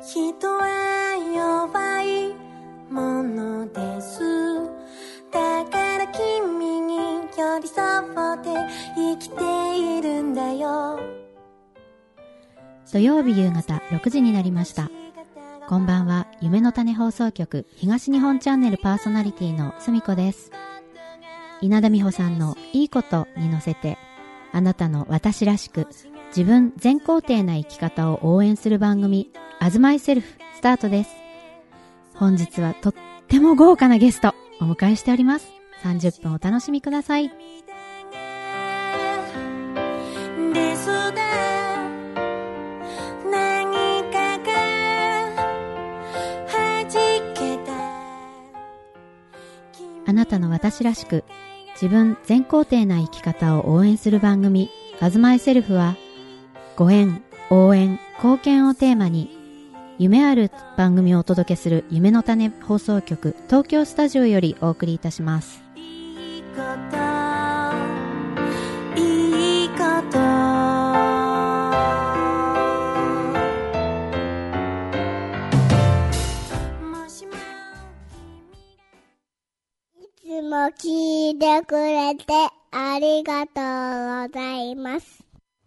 人は弱いものです。だから君に寄り添って生きているんだよ。 土曜日夕方6時になりました。こんばんは。夢の種放送局東日本チャンネルパーソナリティのすみこです。稲田美穂さんのいいことに乗せて、あなたの私らしく自分全肯定な生き方を応援する番組As Myselfスタートです。本日はとっても豪華なゲストお迎えしております。30分お楽しみください。あなたの私らしく自分全肯定な生き方を応援する番組As Myselfは、ご縁、応援、貢献をテーマに夢ある番組をお届けする夢の種放送局東京スタジオよりお送りいたします。いいこと、いいこと、 いつも聞いてくれてありがとうございます。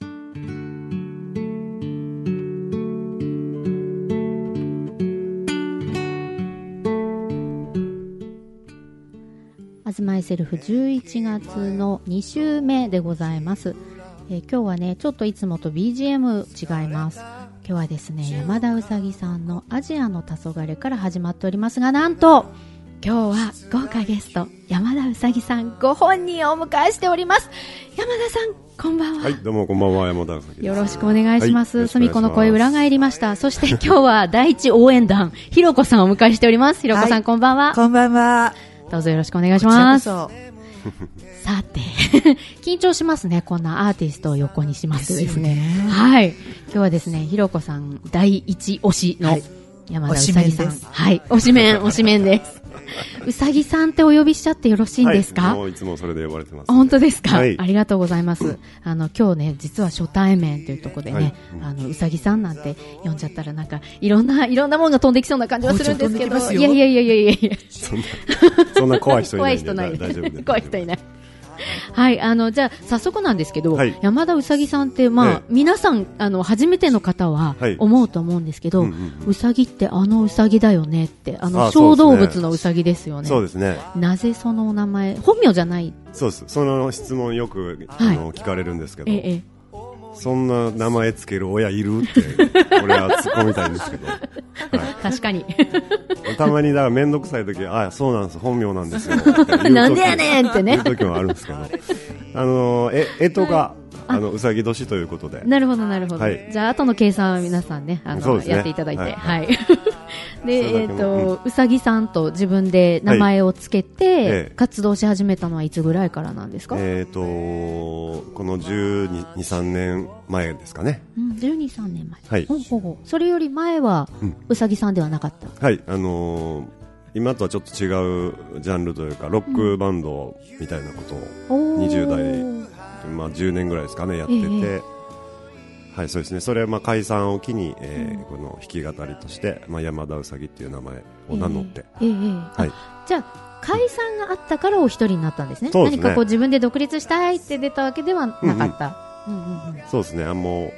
As Myself 11月の2週目でございます。今日はねちょっといつもと BGM 違います。今日はですね山田うさぎさんのアジアの黄昏から始まっておりますが、なんと今日は豪華ゲスト山田うさぎさんご本人をお迎えしております。山田さんこんばんは。 はい、どうもこんばんは、山田うさぎです。 よろしくお願いします。 はい、 すみこの声裏返りました。そして今日は第一応援団ひろこさんをお迎えしております。ひろこさん、はい、こんばんは。 こんばんは。 どうぞよろしくお願いします。 さて緊張しますね。こんなアーティストを横にしますとですね。はい。今日はですねひろこさん第一推しの山田うさぎさん、はい、推しメン推しメンです。うさぎさんってお呼びしちゃってよろしいんですか？ はい、もういつもそれで呼ばれてます。 本当ですか？はい、ありがとうございます。 うん、 今日ね実は初対面というところでね、はい、うさぎさんなんて呼んじゃったらなんかいろんなものが飛んできそうな感じはするんですけど、いやそんな怖い人いないんで怖い人ない大丈夫です。 怖い人いない。はい、じゃあ早速なんですけど、はい、山田うさぎさんって、皆さん初めての方は思うと思うんですけど、うさぎってうさぎだよねって小動物のうさぎですよね。 そうですね。 なぜそのお名前本名じゃない？ そうです。その質問よく聞かれるんですけど、そんな名前つける親いるって俺は突っ込みたいんですけど、はい、 確かにたまにだから面倒くさい時、あ、そうなんです、本名なんですよなんでやねんってね言う時もあるんですけど、干支がうさぎ年ということで。 なるほどなるほど、 はい、 じゃあ後の計算は皆さんねやっていただいて、はいでうさぎさんと自分で名前をつけて活動し始めたのはいつぐらいからなんですか？この12、13年前ですかね。 12、13年前。 はい。 それより前はうさぎさんではなかった。 はい。今とはちょっと違うジャンルというかロックバンドみたいなことを20代、10年ぐらいですかねやってて、はい、そうですね。それは解散を機に、この弾き語りとして、山田うさぎっていう名前を名乗って、はい。 じゃあ解散があったからお一人になったんですね。 そうですね。 何かこう自分で独立したいって出たわけではなかった。 そうですね。もう、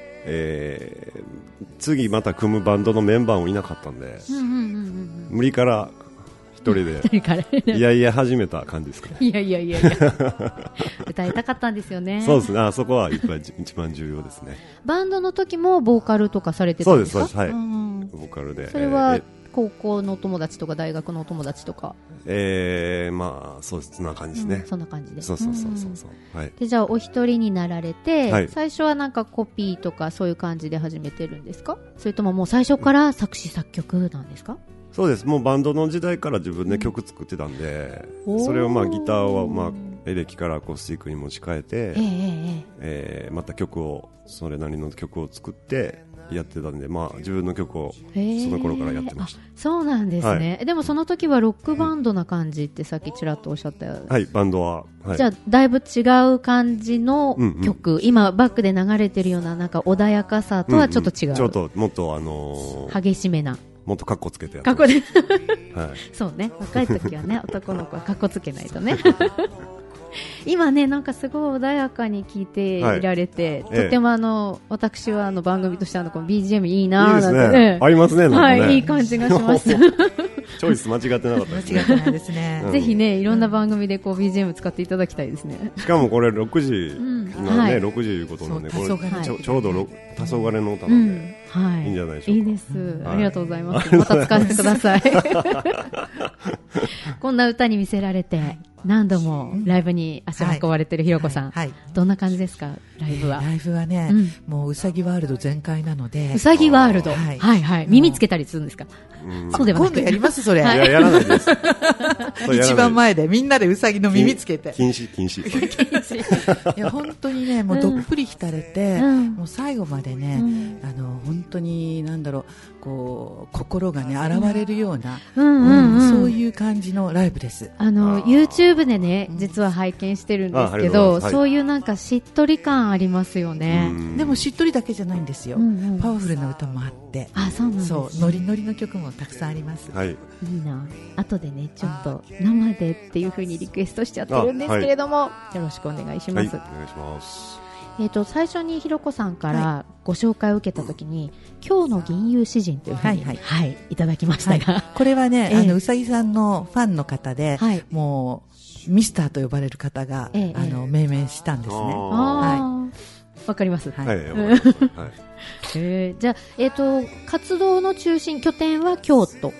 次また組むバンドのメンバーもいなかったんで、無理から一人でいやいや始めた感じですかね。 いや歌いたかったんですよね。 そうですね。そこは一番重要ですね。 バンドの時もボーカルとかされてたんですか？ そうです、はい。ボーカルで。 それは高校のお友達とか大学のお友達とか。 そうです。そんな感じですね。 そんな感じで。 そう。はい。 で、じゃあお一人になられて、最初はなんかコピーとかそういう感じで始めてるんですか？それとももう最初から作詞作曲なんですか？ そうです。もうバンドの時代から自分で曲作ってたんで、それをギターはエレキからアコースティックに持ち替えて、またそれなりの曲を作ってやってたんで、まあ、自分の曲をその頃からやってました。 そうなんですね、はい、でもその時はロックバンドな感じってさっきちらっとおっしゃったよ、 はい、バンドは、はい、 じゃあだいぶ違う感じの曲、今バックで流れてるようななんか穏やかさとはちょっと違う、 ちょっともっと激しめな、 もっとカッコつけてやってカッコで、 はい、 そうね、若い時はね男の子はカッコつけないとね今ねなんかすごい穏やかに聴いていられて、はい、とても私は番組としてこの BGM いいなーなんて、 いいですね、ありますね、なんかね、 はい、いい感じがしますチョイス間違ってなかったですね。 間違ってないですね、 ぜひねいろんな番組でこう BGM 使っていただきたいですね。 しかもこれ6時がね、 はい、 6時いうことなんで、これちょうど黄昏の歌うなんで、 はい、 いいんじゃないでしょうか。 いいです、ありがとうございます、また使わせてくださいこんな歌に見せられて何度もライブに足を運ばれてるひろこさん、どんな感じですか、ライブは。 ライブはね、もううさぎワールド全開なので、 うさぎワールド、はいはい、耳つけたりするんですか。 そうではなくて今度やりますそれ。 いや、やらないです一番前でみんなでうさぎの耳つけて禁止いや本当にねもうどっぷり浸れて、もう最後までね、本当になんだろう、こう心がね現れるような、そういう感じのライブです。 YouTube でね実は拝見してるんですけど、そういうなんかしっとり感ありますよね。 でもしっとりだけじゃないんですよ、パワフルな歌もあって、 そうなんです、 そうノリノリの曲もたくさんあります、 はい、 いいな。後でねちょっと生でっていう風にリクエストしちゃってるんですけれども、よろしくお願いします。 はい、お願いします。 最初にひろこさんからご紹介を受けたときに、今日の銀融詩人というふうに、いただきましたが、 これはね、うさぎさんのファンの方で、もうミスターと呼ばれる方が、命名したんですね。 わかります。 はい。 じゃあ、活動の中心拠点は京都。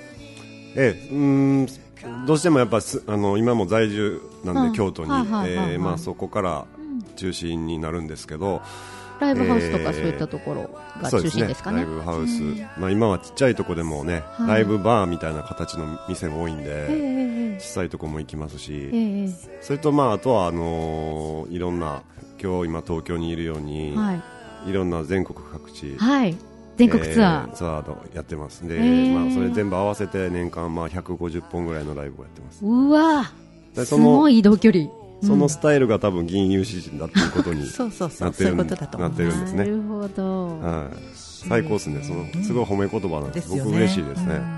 どうしてもやっぱ今も在住なんで京都に、まあそこから中心になるんですけど、 ライブハウスとかそういったところが中心ですかね。 ライブハウス、まあ、今はちっちゃいとこでもね、ライブバーみたいな形の店も多いんで、小さいとこも行きますし、それとまああとはいろんな今東京にいるように、いろんな全国各地、 全国ツアー、 ツアーをやってますんで、まあ、それ全部合わせて年間まあ150本ぐらいのライブをやってます。 うわー、すごい移動距離。 そのスタイルが多分銀融詩人だっていうことになってるんですね。なるほど、 最高ですね。すごい褒め言葉なんです。僕嬉しいですね。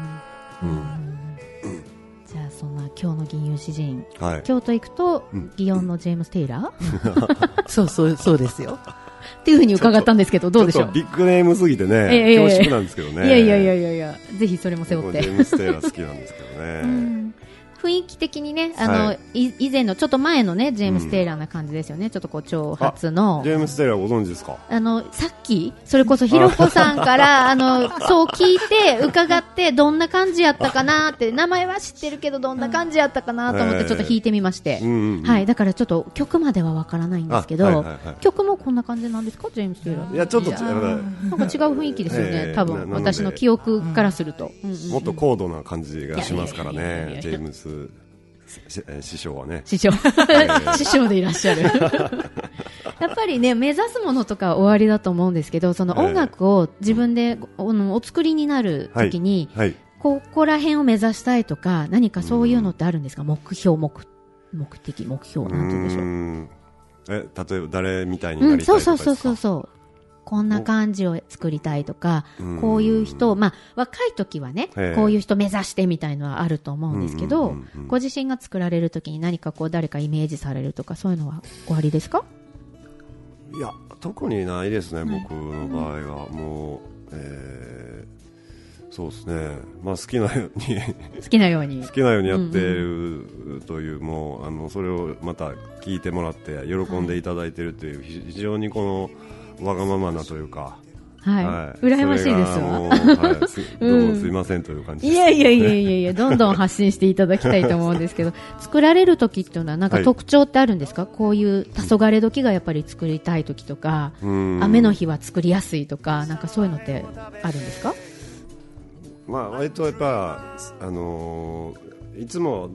じゃあそんな今日の銀融詩人、京都行くと祇園のジェームス・テイラー、 そうですよっていうふうに伺ったんですけど、どうでしょう。 ビッグネームすぎてね、恐縮なんですけどね。 いやぜひそれも背負って。 ジェームス・テイラー好きなんですけどね。 雰囲気的にね、以前のちょっと前のねジェームス・テイラーな感じですよね。ちょっとこう長髪のジェームス・テイラーご存知ですか。 さっきそれこそひろこさんからそう聞いて伺ってどんな感じやったかなって、名前は知ってるけどどんな感じやったかなと思ってちょっと弾いてみまして、だからちょっと曲まではわからないんですけど、曲もこんな感じなんですか、ジェームス・テイラー。 いやちょっとなんか違う雰囲気ですよね、多分私の記憶からすると。 もっと高度な感じがしますからね、ジェームス師匠はね、師匠でいらっしゃるやっぱりね目指すものとか終わりだと思うんですけど、その音楽を自分でお作りになるときに、ここら辺を目指したいとか何かそういうのってあるんですか。目標、目的、目標なんて言うんでしょう。 例えば誰みたいになりたいとかですか。 そうこんな感じを作りたいとか、こういう人、まあ若い時はね、こういう人目指してみたいのはあると思うんですけど、ご自身が作られる時に何かこう誰かイメージされるとかそういうのはおありですか。 いや特にないですね、僕の場合は。もう、そうですね、まあ好きなようにやっているという、もうそれをまた聞いてもらって喜んでいただいているという、非常にこのわがままなというか、 羨ましいですわ。 どうもすいませんという感じです。 いやどんどん発信していただきたいと思うんですけど、作られる時っていうのはなんか特徴ってあるんですか。こういう黄昏時がやっぱり作りたい時とか、雨の日は作りやすいとか、なんかそういうのってあるんですか。 まあ割とやっぱいつも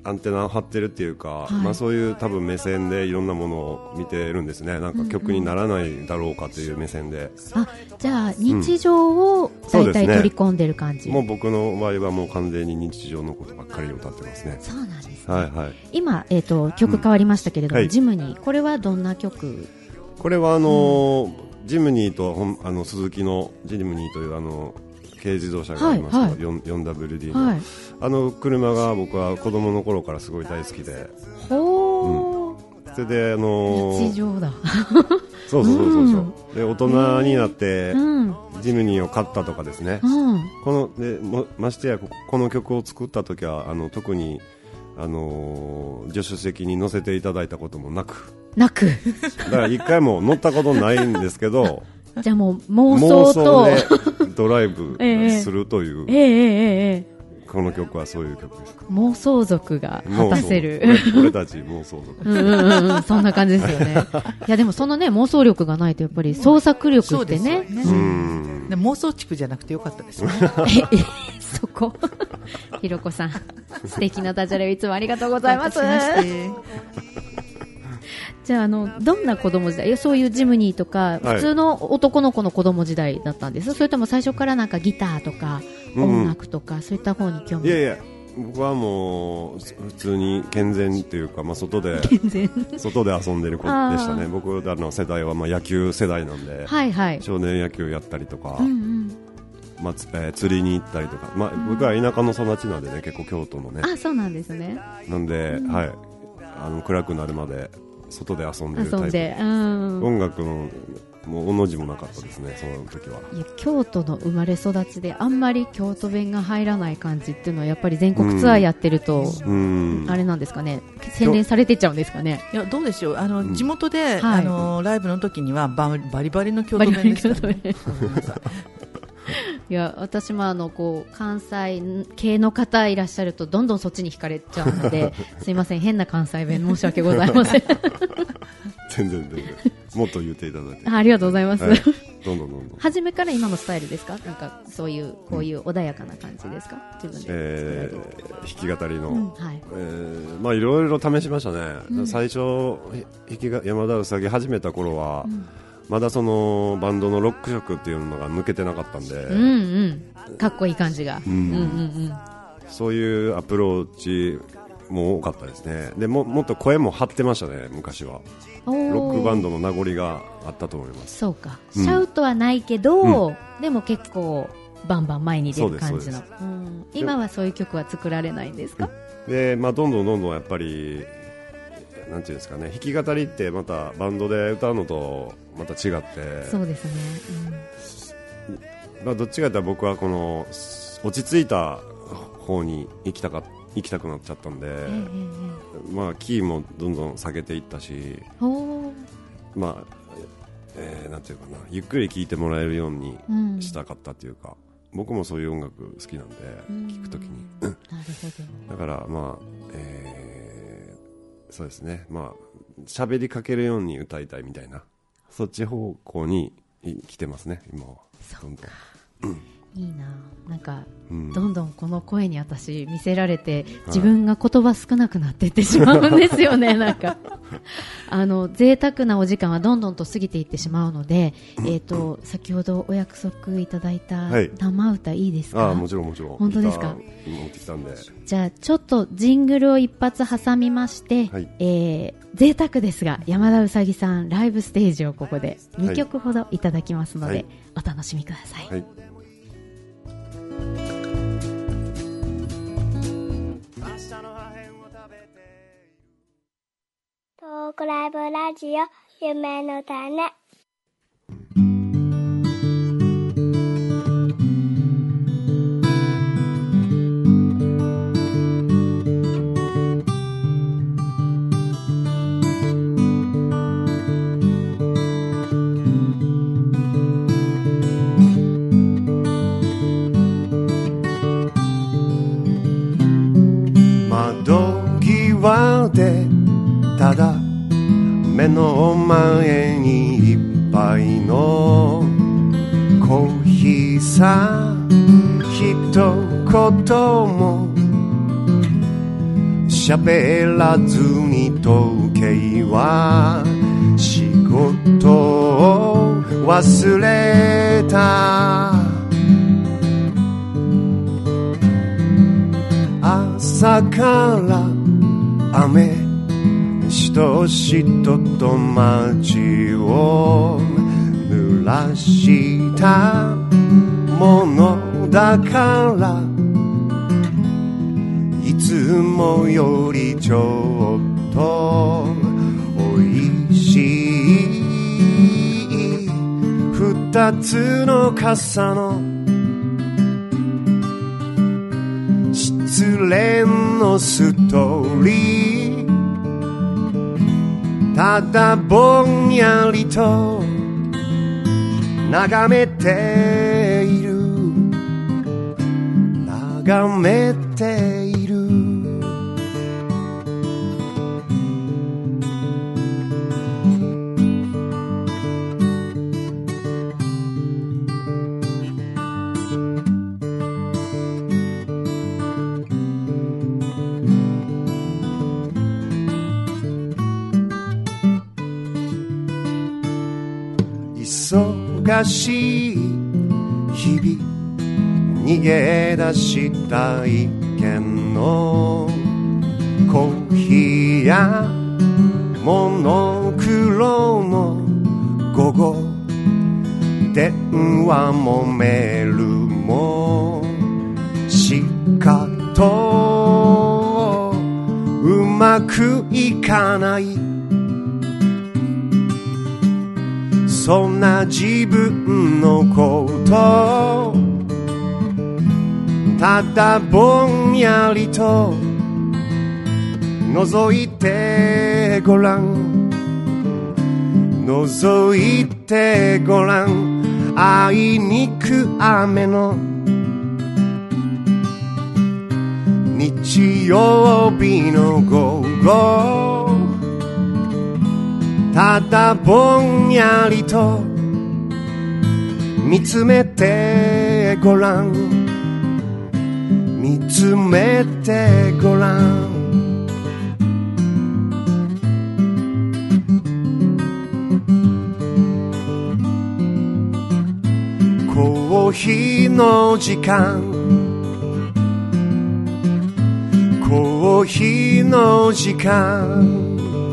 アンテナを張ってるっていうか、 はい、 そういう多分目線でいろんなものを見てるんですね。なんか曲にならないだろうかという目線で、 じゃあ日常を大体取り込んでる感じ、 もう僕の場合はもう完全に日常のことばっかり歌ってますね。 そうなんですね、 はいはい、 今、曲変わりましたけれども、はい、ジムニー、これはどんな曲？これはジムニーと鈴木のジムニーという軽自動車がありますけど、4WD の、はい、車が僕は子供の頃からすごい大好きで、 ほー、 それで日常だそうで大人になって、ジムニーを買ったとかですね、ましてやこの曲を作った時は特に助手席に乗せていただいたこともなくだから一回も乗ったことないんですけどじゃあもう妄想でドライブするという、この曲はそういう曲です。 妄想族が果たせる俺たち妄想族そんな感じですよねいやでもそのね妄想力がないとやっぱり創作力ってね、 で妄想地区じゃなくてよかったですねそこひろこさん素敵なダジャレをいつもありがとうございますじゃあどんな子供時代、そういうジムニーとか、普通の男の子の子供時代だったんです、それとも最初からなんかギターとか音楽とか、そういった方に興味？ いや僕はもう普通に健全というか、外で遊んでる子でしたね。僕らの世代は野球世代なんで、はいはい、少年野球やったりとか、釣りに行ったりとか、僕は田舎の育ちなんでね、結構京都のね、 そうなんですね。 なんで、はい、暗くなるまで外で遊んでるタイプ、音楽のもうおの字もなかったですね、その時は。 いや、京都の生まれ育ちであんまり京都弁が入らない感じっていうのはやっぱり全国ツアーやってると、あれなんですかね、洗練されてっちゃうんですかね。 いや、どうでしょう、地元で、ライブの時にはバリバリの京都弁ですからねいや、私も関西系の方いらっしゃるとどんどんそっちに惹かれちゃうのですいません、変な関西弁申し訳ございません全然もっと言っていただいてありがとうございます、はい、 どんどん初めから今のスタイルですか？なんかそういうこういう穏やかな感じですか？自分で弾き語りの、いろいろ試しましたね、最初山田うさぎ始めた頃は、まだそのバンドのロック色っていうのが抜けてなかったんで、 かっこいい感じが、 そういうアプローチも多かったですね。でもっと声も張ってましたね、昔は。ロックバンドの名残があったと思います。 そうか、シャウトはないけど、でも結構バンバン前に出る感じの。今はそういう曲は作られないんですか？ で、どんどんやっぱりなんていうんですかね、弾き語りってまたバンドで歌うのとまた違って、 そうですね、どっちかというと僕はこの落ち着いた方に行きたくなっちゃったんで、キーもどんどん下げていったし、なんていうかな、ゆっくり聴いてもらえるようにしたかったというか、僕もそういう音楽好きなんで、聴くときになるほど。 だからそうですね、喋りかけるように歌いたいみたいな、そっち方向に来てますね、今は。 そうか、いいな、なんか、どんどんこの声に私見せられて、自分が言葉少なくなっていってしまうんですよねなんか贅沢なお時間はどんどんと過ぎていってしまうので、先ほどお約束いただいた生歌いいですか？ もちろん本当ですか？ 持ってきたんで、 じゃあちょっとジングルを一発挟みまして、贅沢ですが山田うさぎさんライブステージをここで2曲ほどいただきますので、お楽しみください。 トークライブラジオ夢の種。 窓際でただ目の前にいっぱいのコーヒーさ、一言も喋らずに時計は仕事を忘れた。朝から雨しとしとと街を濡らしたものだからいつもよりちょっとおいしい二つの傘の失恋のストーリーただぼんやりと眺めている眺めている。忙しい日々逃げ出した一軒のコーヒーやモノクロの午後電話もメールもしかとうまくいかないそんな自分のことただぼんやりと覗いてごらん覗いてごらんあいにく雨の日曜日の午後ただぼんやりと見つめてごらん見つめてごらんコーヒーの時間コーヒーの時間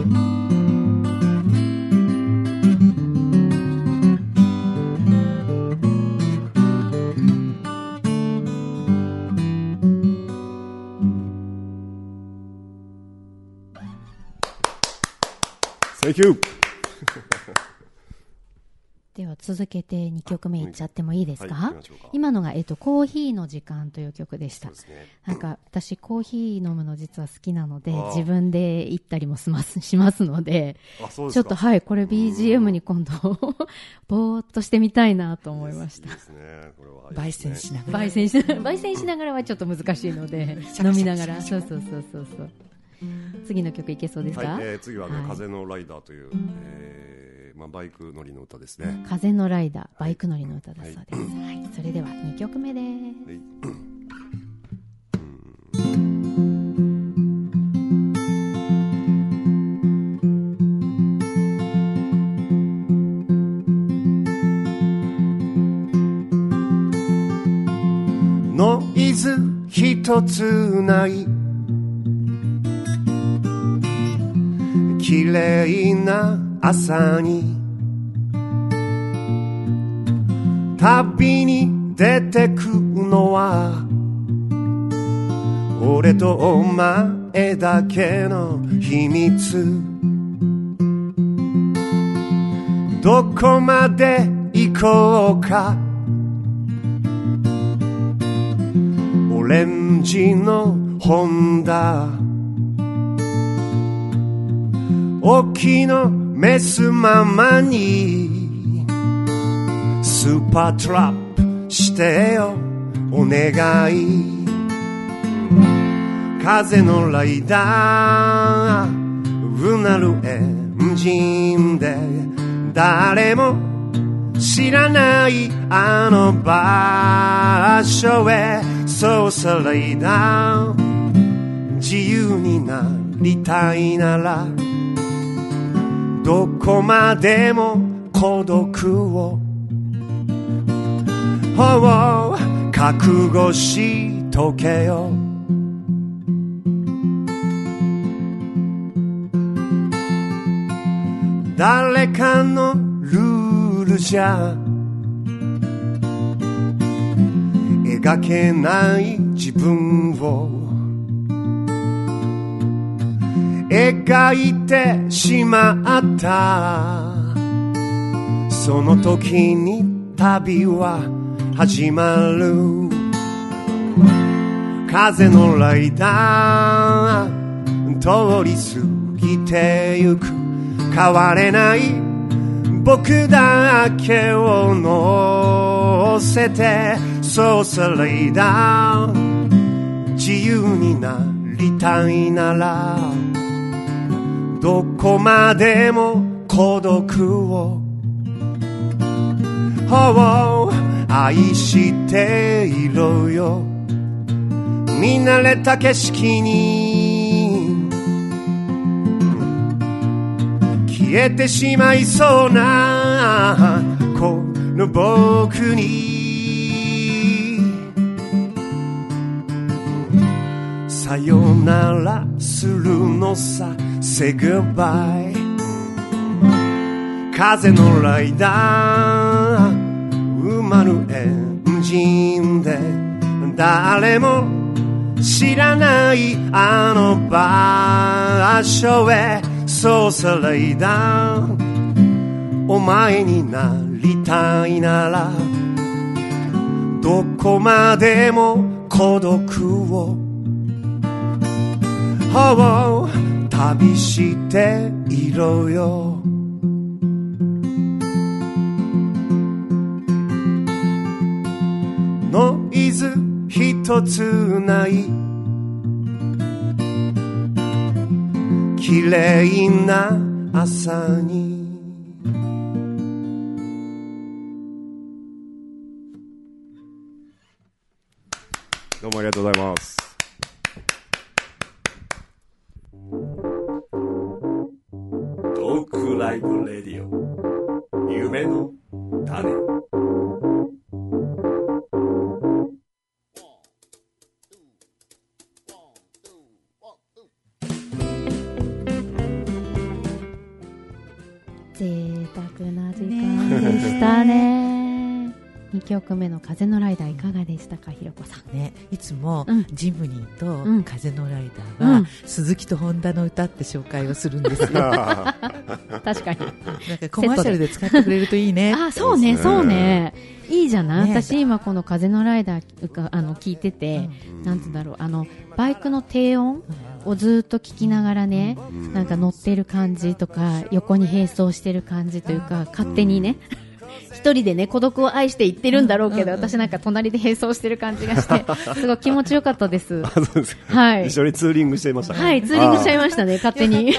Thank you では続けて2曲目いっちゃってもいいですか、 はい、 今のが、コーヒーの時間という曲でした。 そうですね、 なんか私コーヒー飲むの実は好きなので自分で行ったりもしますのでちょっとはいこれ BGM に今度ぼーっとしてみたいなと思いました。 焙煎しながら焙煎しながらはちょっと難しいので飲みながらそう次の曲いけそうですか。 はい、次は、風のライダーという、バイク乗りの歌ですね。 風のライダーバイク乗りの歌だそうです、はい、それでは2曲目です、 ノイズ一つない綺麗な朝に旅に出てくのは俺とお前だけの秘密どこまで行こうかオレンジのホンダ沖のメスママにスーパートラップしてよお願い風のライダーうなるエンジンで誰も知らないあの場所へそうさライダー自由になりたいならどこまでも孤独を覚悟しとけよ。誰かのルールじゃ描けない自分を描いてしまった。その時に旅は始まる。風のライダー通り過ぎてゆく。変われない僕だけを乗せて、そうさライダー自由になりたいならどこまでも孤独を愛していろよ。見慣れた景色に消えてしまいそうなこの僕にさよならするのさ Say goodbye。 風のライダー埋まるエンジンで誰も知らないあの場所へ。そうさライダーお前になりたいならどこまでも孤独を旅していろよ。ノイズ一つない綺麗な朝に。どうもありがとうございます。トークライブレディオ夢の種。 贅沢な時間でしたね。2曲目の風のライダーいかがでしたか、ひろこさん。 ね、いつも、ジムニーと風のライダーは、鈴木と本田の歌って紹介をするんですよ。 確かに。 なんかコマーシャルで使ってくれるといいね。 あ、そうね、そうね。いいじゃない、ね、私今この風のライダーが聞いてて、なんて言うんだろう、バイクの低音をずっと聞きながらね、なんか乗ってる感じとか横に並走してる感じというか、勝手にね一人でね孤独を愛して言ってるんだろうけど、私なんか隣で並走してる感じがしてすごい気持ちよかったです。 あ、そうですか。 はい。 一緒にツーリングしていましたか。 はい、ツーリングしちゃいましたね、勝手に。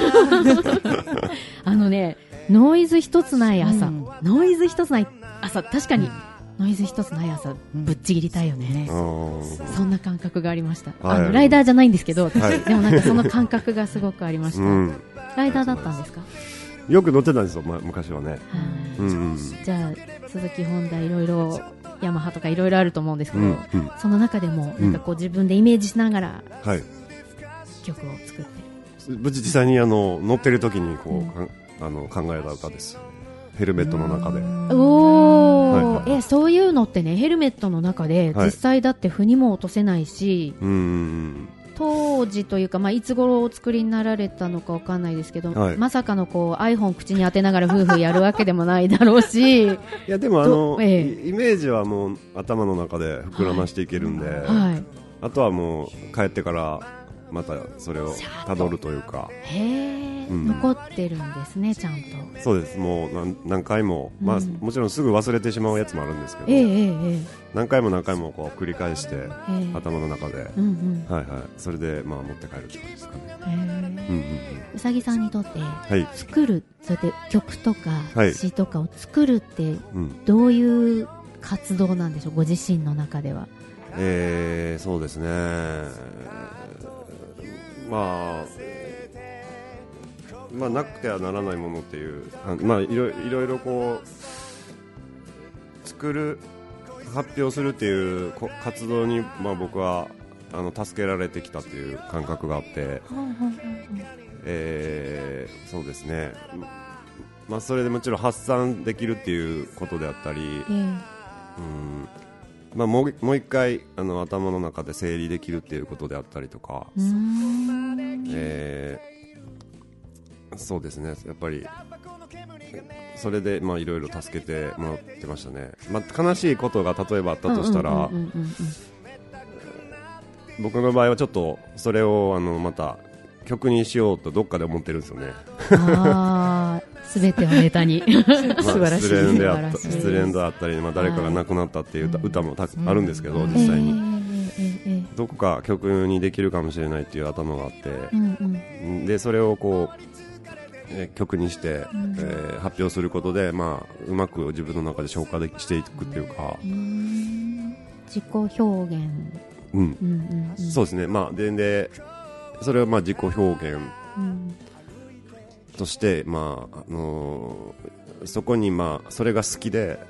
ね、ノイズ一つない朝、ノイズ一つない朝、確かにノイズ一つない朝、ぶっちぎりたいよね。そんな感覚がありました。ライダーじゃないんですけど、私、でもなんかその感覚がすごくありました。ライダーだったんですか。 よく乗ってたんですよ、昔はね。 じゃあ鈴木ホンダいろいろヤマハとかいろいろあると思うんですけど、その中でもなんかこう自分でイメージしながら曲を作って、 実際に乗ってる時にこう、考えた歌です。ヘルメットの中で。 おー、そういうのってね、ヘルメットの中で実際だって腑にも落とせないし、当時というか、いつ頃お作りになられたのかわかんないですけど、まさかのこう iPhone 口に当てながら夫婦やるわけでもないだろうし。いやでもイメージはもう頭の中で膨らましていけるんで、あとはもう帰ってからまたそれをたどるというか。残ってるんですね、ちゃんと。 そうです。もう何回も、もちろんすぐ忘れてしまうやつもあるんですけど、何回も何回もこう繰り返して、頭の中で、それで持って帰るって感じですかね。 うさぎさんにとって、作る、そうやって曲とか詩とかを作るってどういう活動なんでしょう、ご自身の中では。 そうですね。 まあなくてはならないものっていう、まあいろいろこう作る発表するっていう活動に、まあ僕は助けられてきたっていう感覚があって、そうですね、まあそれでもちろん発散できるっていうことであったり、まあもう一回頭の中で整理できるっていうことであったりとか、そうですね、やっぱりそれでまあいろいろ助けてもらってましたね。まあ、悲しいことが例えばあったとしたら、僕の場合はちょっとそれをまた曲にしようとどっかで思ってるんですよね。 全てをネタに素晴らしい。 失恋であったり、まあ、誰かが亡くなったっていう歌もあるんですけど、実際にどこか曲にできるかもしれないっていう頭があって、でそれをこう曲にして、発表することで、まあ、うまく自分の中で消化していくっていうか、 自己表現、 そうですね、まあ、でそれはまあ自己表現として、まあそこにまあそれが好きで、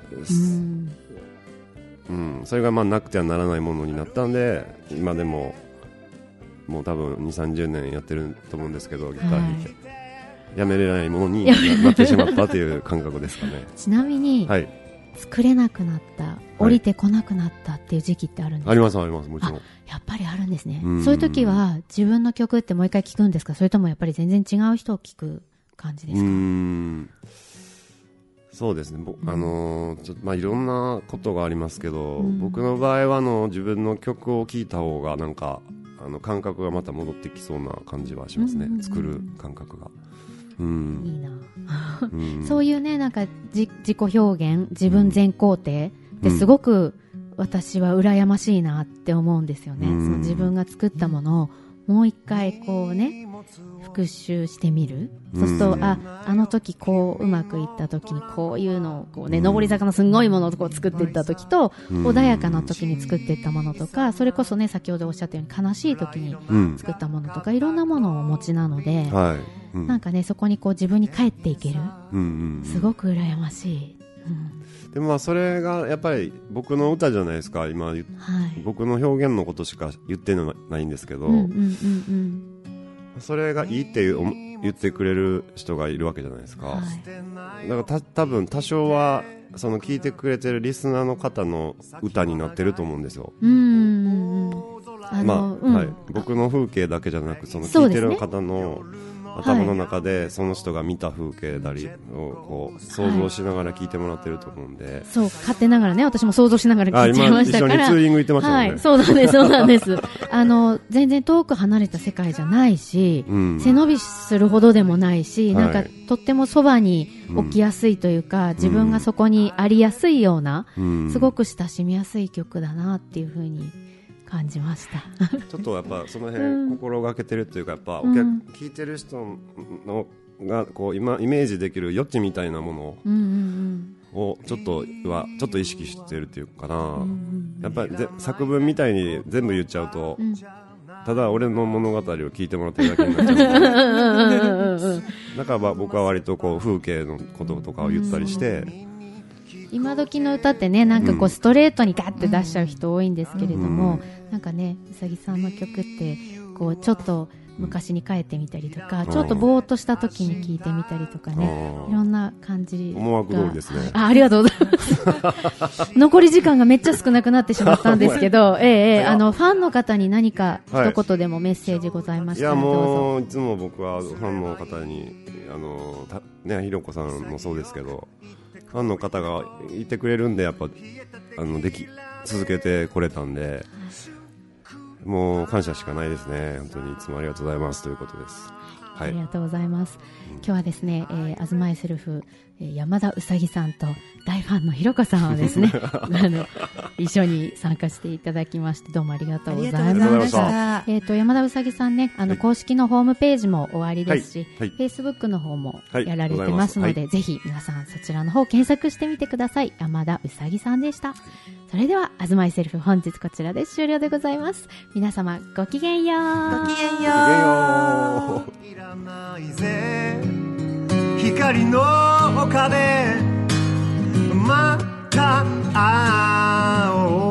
それがまあなくてはならないものになったんで、今でももう多分 2,30 年やってると思うんですけど、ギター弾いて、やめれないものになってしまったという感覚ですかね。 ちなみに、作れなくなった、降りてこなくなったっていう時期ってあるんですか？ ありますあります、もちろん。 やっぱりあるんですね。そういう時は自分の曲ってもう一回聴くんですか？それともやっぱり全然違う人を聴く感じですか？ そうですね、まあ、いろんなことがありますけど、僕の場合は自分の曲を聴いた方がなんか感覚がまた戻ってきそうな感じはしますね、作る感覚が。いいなそういうね、なんか自己表現、自分全肯定ってすごく私は羨ましいなって思うんですよね。その自分が作ったものをもう一回こうね、復習してみる。そうすると、あの時こううまくいった時にこういうのをこうね、上り坂のすごいものをこう作っていった時と、穏やかな時に作っていったものとか、それこそね、先ほどおっしゃったように悲しい時に作ったものとか、いろんなものをお持ちなので、なんかね、そこにこう自分に帰っていける、すごく羨ましい。 でもまあそれがやっぱり僕の歌じゃないですか。今、僕の表現のことしか言ってないんですけど、それがいいって言ってくれる人がいるわけじゃないですか。だから多分多少はその聞いてくれてるリスナーの方の歌になってると思うんですよ。僕の風景だけじゃなく、その聞いてる方の頭の中でその人が見た風景だりをこう想像しながら聞いてもらってると思うんで、 そう、勝手ながらね、私も想像しながら聞いてましたから。 今一緒にツーリング行ってましたもんね。 そうなんです、そうなんです。全然遠く離れた世界じゃないし、背伸びするほどでもないし、なんかとってもそばに置きやすいというか、自分がそこにありやすいような、すごく親しみやすい曲だなっていうふうに感じました。 ちょっとやっぱその辺心がけてるというか、やっぱ聞いてる人のがこう今イメージできる余地みたいなものをちょっと意識してるっていうかな。やっぱり作文みたいに全部言っちゃうと、ただ俺の物語を聞いてもらってるだけになっちゃう。だから僕は割とこう風景のこととかを言ったりして。 今時の歌ってね、なんかこうストレートにガッて出しちゃう人多いんですけれども、なんかね、うさぎさんの曲ってこうちょっと昔に帰ってみたりとか、ちょっとぼーっとした時に聞いてみたりとかね、いろんな感じが。 思惑通りですね。 ありがとうございます。残り時間がめっちゃ少なくなってしまったんですけど、ファンの方に何か一言でもメッセージございましたらどうぞ。 いや、もういつも僕はファンの方にひろこさんもそうですけど、ファンの方がいてくれるんで、やっぱ続けてこれたんで、もう感謝しかないですね。本当にいつもありがとうございますということです。 ありがとうございます。今日はですね、アズマイセルフ、 山田うさぎさんと大ファンのひろこさんはですね一緒に参加していただきまして、どうもありがとうございました。山田うさぎさんね、公式のホームページも終わりですし、Facebook の方もやられてますので、ぜひ皆さんそちらの方検索してみてください。山田うさぎさんでした。それではあずまいセルフ、本日こちらで終了でございます。皆様ごきげんよう。 ごきげんよう。 いらないぜ光の丘でまた会おう。